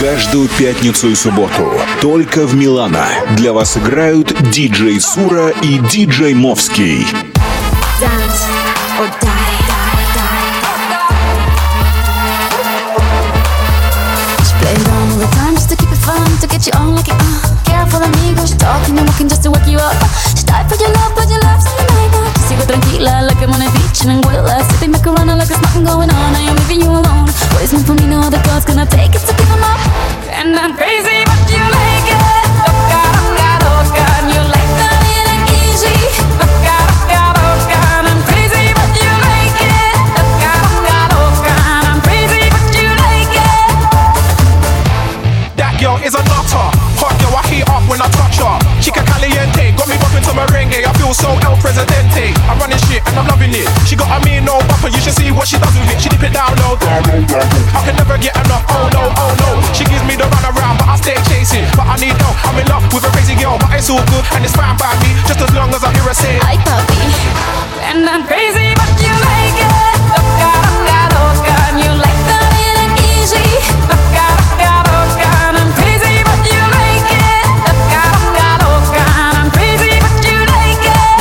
Каждую пятницу и субботу только в Милано для вас играют диджей Сура и диджей Мовский. Dance or die. She played on all the time just to keep it fun, to get you on like it. Careful amigo, she talking and walking just to wake you up. She died for your love, but your love's in the night now. Sigo tranquila like I'm on a beach in Anguilla, sipping macarona like there's nothing going on. I am leaving you alone. What is meant for me, no other God's gonna take it, so give 'em up. And I'm crazy, but you like it. Loca, and you like the little easy. Loca, and I'm crazy, but you like it. Loca, and I'm crazy, but you like it. That girl is a nutter. Hot girl, I heat up when I touch her. Chica caliente, got me bumping to merengue. I feel so El Presidente. I'm running shit and I'm loving it. She got a mean no bumper, you should see what she does with it. She dip it down low. I can never get enough, oh no, oh no. She gives me the run around, but I stay chasing. But I need help, I'm in love with a crazy girl. But it's all good and it's fine by me, just as long as I hear her say Hi puppy. And I'm crazy, but you like it. Loca, and you like the little easy. Loca, and I'm crazy, but you like it. Loca, and I'm crazy, but you like it.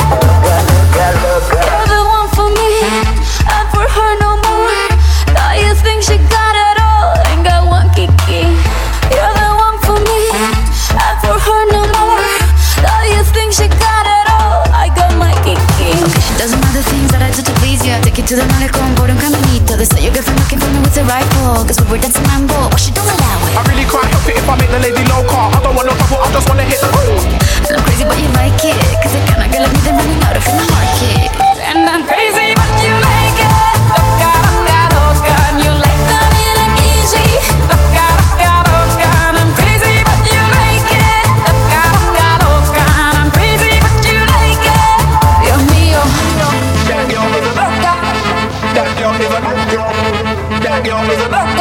You're the one for me, and for her no more. Thought you think she got it all, ain't got one kiki. You're the one for me, and for her no more. Thought you think she got it all, I got my kiki. Okay, she doesn't know the things that I do to please you. Take it to the malecón por un caminito. They say your girlfriend looking for me with a rifle, cause we were dancing mambo, but she don't allow it. I really can't help it if I make the lady loca. I don't want no trouble, I just wanna hit the And I'm crazy but you like it, cause the kind of girl like me they're running out of in the market. And I'm crazy but you like it. Loca, and you like the little easy. Loca, and I'm crazy but you like it. Loca, and I'm crazy but you like it. Dios mío. That girl is a loca. That girl is a loca. That girl is a loca.